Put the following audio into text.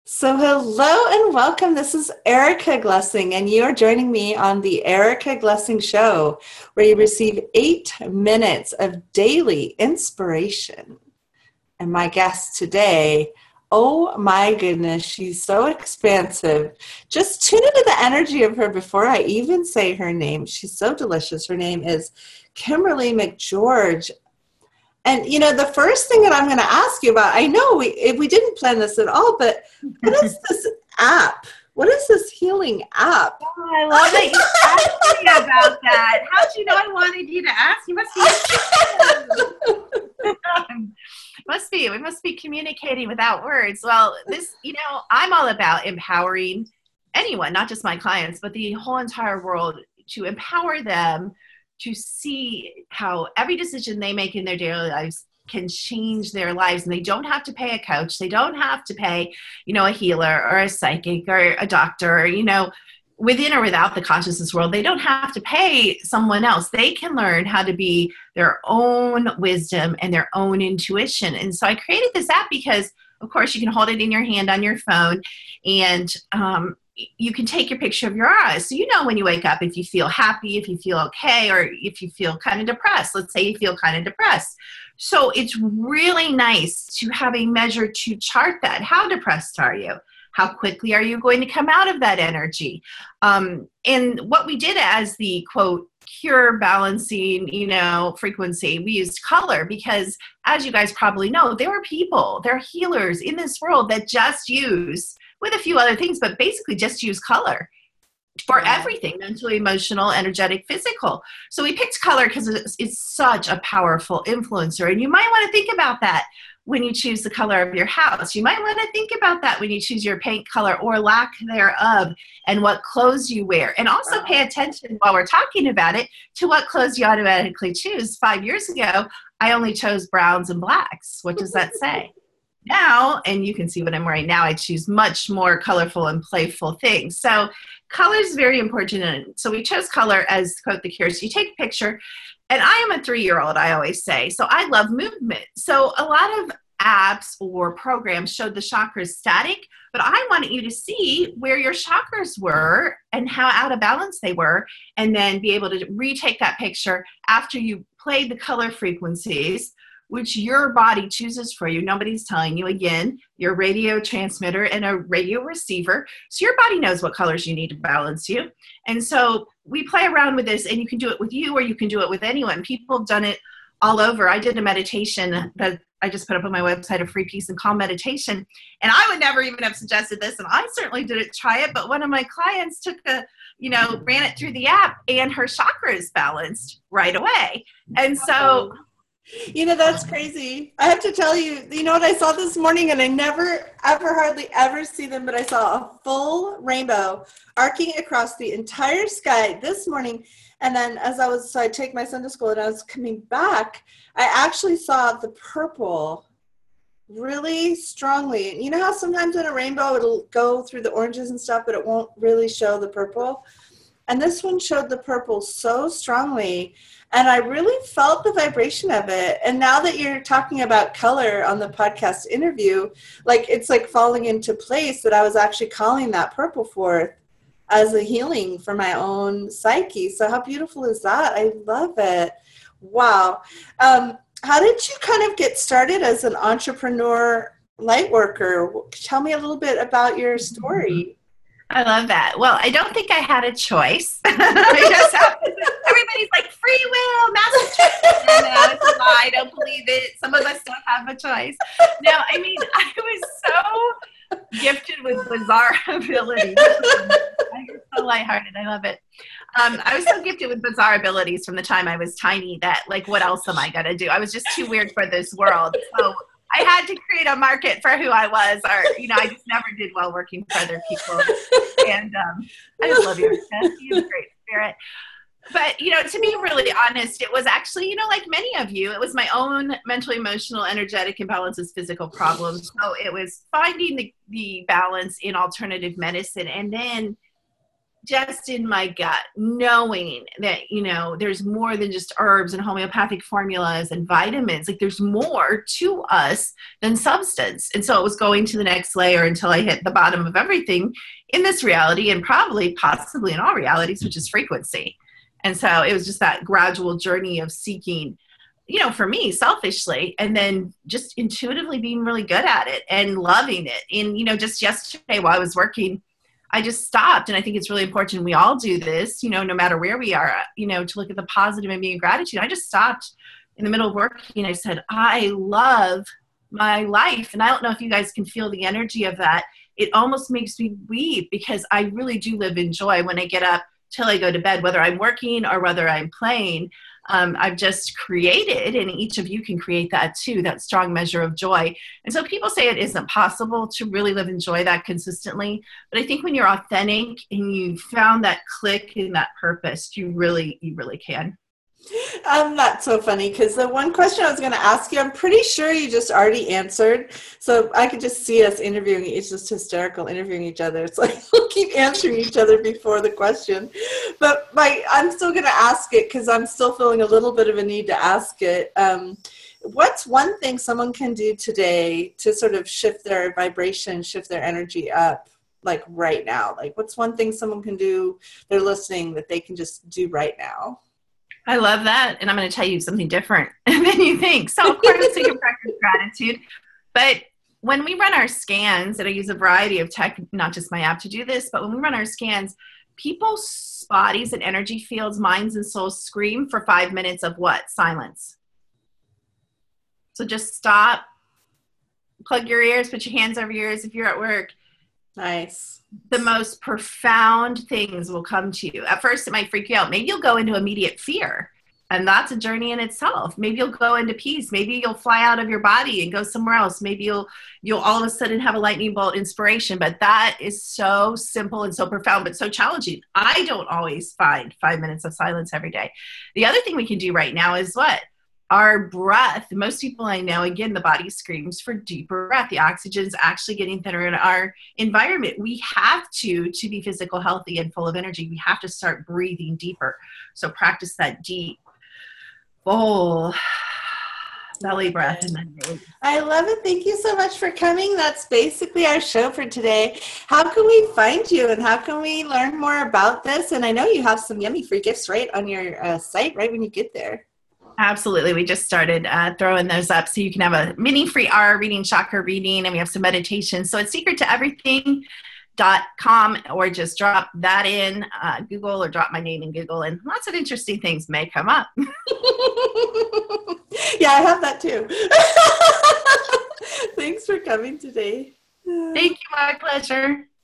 So, hello and welcome. This is Erica Glessing, and you are joining me on the Erica Glessing Show, where you receive 8 minutes of daily inspiration. And my guest today, oh my goodness, she's so expansive. Just tune into the energy of her before I even say her name. She's so delicious. Her name is Kimberly McGeorge. And, the first thing that I'm going to ask you about, I know we didn't plan this at all, but what is this app? What is this healing app? Oh, I love that you asked me about that. How'd you know I wanted you to ask? You must be. We must be communicating without words. Well, I'm all about empowering anyone, not just my clients, but the whole entire world, to empower them to see how every decision they make in their daily lives can change their lives. And they don't have to pay a coach. They don't have to pay, a healer or a psychic or a doctor, within or without the consciousness world. They don't have to pay someone else. They can learn how to be their own wisdom and their own intuition. And so I created this app because, of course, you can hold it in your hand on your phone, and you can take your picture of your eyes. So when you wake up, if you feel happy, if you feel okay, or if you feel kind of depressed. Let's say you feel kind of depressed. So it's really nice to have a measure to chart that. How depressed are you? How quickly are you going to come out of that energy? And what we did as the, quote, cure balancing, frequency, we used color because, as you guys probably know, there are healers in this world that just use, with a few other things, but basically just use color for everything: mental, emotional, energetic, physical. So we picked color because it's such a powerful influencer. And you might want to think about that when you choose the color of your house. You might want to think about that when you choose your paint color or lack thereof, and what clothes you wear. And also pay attention, while we're talking about it, to what clothes you automatically choose. 5 years ago, I only chose browns and blacks. What does that say? Now, and you can see what I'm wearing now, I choose much more colorful and playful things. So color is very important. And so we chose color as, quote, the cure. So you take a picture, and I am a 3-year-old, I always say. So I love movement. So a lot of apps or programs showed the chakras static, but I wanted you to see where your chakras were and how out of balance they were, and then be able to retake that picture after you played the color frequencies, which your body chooses for you. Nobody's telling you. Again, you're a radio transmitter and a radio receiver. So your body knows what colors you need to balance you. And so we play around with this, and you can do it with you, or you can do it with anyone. People have done it all over. I did a meditation that I just put up on my website, a free peace and calm meditation. And I would never even have suggested this, and I certainly didn't try it. But one of my clients took ran it through the app, and her chakras balanced right away. And so that's crazy. I have to tell you, what I saw this morning, and I never, ever, hardly ever see them, but I saw a full rainbow arcing across the entire sky this morning. And then so I take my son to school, and I was coming back, I actually saw the purple really strongly. And you know how sometimes in a rainbow, it'll go through the oranges and stuff, but it won't really show the purple? And this one showed the purple so strongly, and I really felt the vibration of it. And now that you're talking about color on the podcast interview, it's falling into place that I was actually calling that purple forth as a healing for my own psyche. So how beautiful is that? I love it. Wow. How did you kind of get started as an entrepreneur light worker? Tell me a little bit about your story. I love that. Well, I don't think I had a choice. Everybody's like, free will, massive choice. No, it's a lie. I don't believe it. Some of us don't have a choice. No, I was so gifted with bizarre abilities. I'm so lighthearted. I love it. I was so gifted with bizarre abilities from the time I was tiny that, what else am I going to do? I was just too weird for this world. So I had to create a market for who I was, or, I just never did well working for other people. And I just love you. You're a great spirit. But, to be really honest, it was actually, like many of you, it was my own mental, emotional, energetic imbalances, physical problems. So it was finding the balance in alternative medicine, and then just in my gut, knowing that, there's more than just herbs and homeopathic formulas and vitamins. Like there's more to us than substance. And so it was going to the next layer until I hit the bottom of everything in this reality, and probably possibly in all realities, which is frequency. And so it was just that gradual journey of seeking, for me, selfishly, and then just intuitively being really good at it and loving it. And, just yesterday while I was working, I just stopped. And I think it's really important we all do this, no matter where we are, to look at the positive and be in gratitude. I just stopped in the middle of working. I said, I love my life. And I don't know if you guys can feel the energy of that. It almost makes me weep, because I really do live in joy when I get up till I go to bed, whether I'm working or whether I'm playing. I've just created, and each of you can create that too, that strong measure of joy. And so people say it isn't possible to really live in joy that consistently. But I think when you're authentic and you found that click and that purpose, you really can. That's so funny, because the one question I was going to ask you, I'm pretty sure you just already answered. So I could just see us interviewing. It's just hysterical interviewing each other. It's like we'll keep answering each other before the question. But I'm still going to ask it, because I'm still feeling a little bit of a need to ask it. What's one thing someone can do today to sort of shift their vibration, shift their energy up, like right now? Like what's one thing someone can do, they're listening, that they can just do right now? I love that. And I'm going to tell you something different than you think. So of course we can practice gratitude, but when we run our scans, and I use a variety of tech, not just my app to do this, but when we run our scans, people's bodies and energy fields, minds and souls scream for 5 minutes of what? Silence. So just stop, plug your ears, put your hands over your ears if you're at work. Nice. The most profound things will come to you. At first, it might freak you out. Maybe you'll go into immediate fear, and that's a journey in itself. Maybe you'll go into peace. Maybe you'll fly out of your body and go somewhere else. Maybe you'll all of a sudden have a lightning bolt inspiration. But that is so simple and so profound, but so challenging. I don't always find 5 minutes of silence every day. The other thing we can do right now is what? Our breath. Most people I know, again, the body screams for deeper breath. The oxygen's actually getting thinner in our environment. We have to be physical, healthy, and full of energy. We have to start breathing deeper. So practice that deep, full belly breath. And then release. I love it. Thank you so much for coming. That's basically our show for today. How can we find you, and how can we learn more about this? And I know you have some yummy free gifts right on your site right when you get there. Absolutely. We just started throwing those up, so you can have a mini free aura reading, chakra reading, and we have some meditation. So it's secrettoeverything.com, or just drop that in Google, or drop my name in Google, and lots of interesting things may come up. Yeah, I have that too. Thanks for coming today. Thank you. My pleasure.